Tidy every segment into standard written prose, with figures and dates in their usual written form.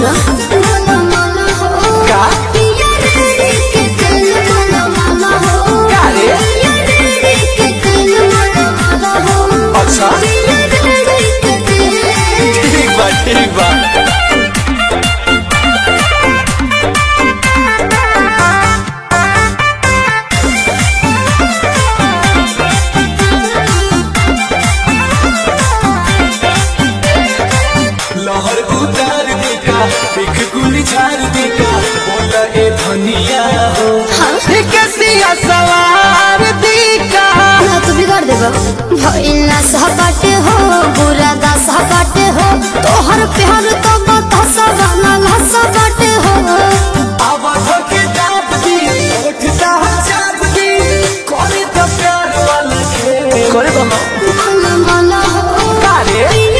सुना का अच्छा ठीक बा लहर उतार देका एक गुली झाड़ देका बोला ए धनिया हो कैसिया सवार देका ना तू बिगाड़ देबा भइला सहकाटे हो बुरा दा सहकाटे हो तोहर प्यार तो बतासा गाना लसा बाटे हो आवाज के दाब दी उठता चाप दी करे तो प्यार वाला के करे बाबा माला हो कारे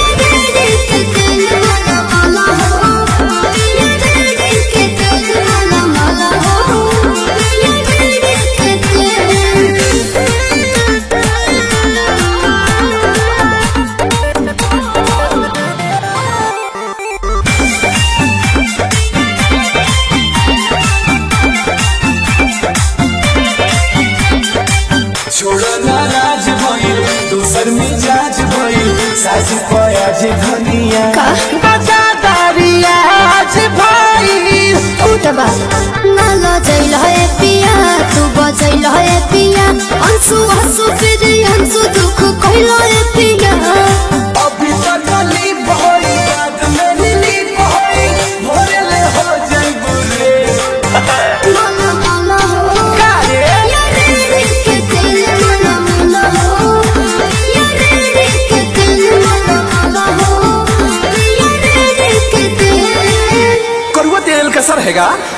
छोड़ा नाराज भइल दूसर मिजाज भइल सास पयाज धनिया बजादारिया आज भइल उठबा ना लजैल है पिया तू बजैल है पिया अंसु हंसु फिर अंसु दुख कहल है पिया अभी तक ली भइल बात में ली भइल भोरे ले हो जाई बुरे माला माला हो कारे के दिल माला माला हो के दिल माला माला हो के दिल करुआ तेल का सर हैगा